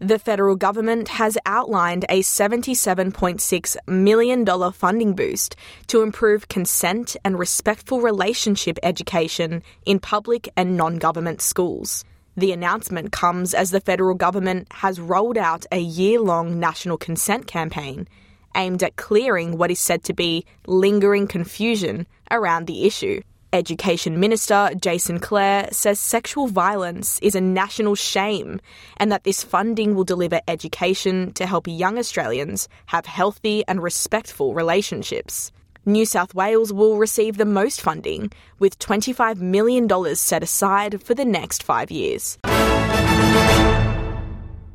The federal government has outlined a $77.6 million funding boost to improve consent and respectful relationship education in public and non-government schools. The announcement comes as the federal government has rolled out a year-long national consent campaign aimed at clearing what is said to be lingering confusion around the issue. Education Minister Jason Clare says sexual violence is a national shame and that this funding will deliver education to help young Australians have healthy and respectful relationships. New South Wales will receive the most funding, with $25 million set aside for the next 5 years.